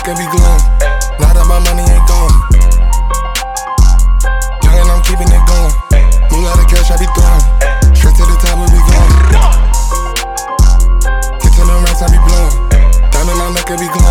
neck and be glowing. Lot of my money ain't gone. Young and I'm keeping it going. Move out of cash, I be throwing. Straight to the top, where we going. Get to them racks, I be blowing. Diamond on neck and be glowing.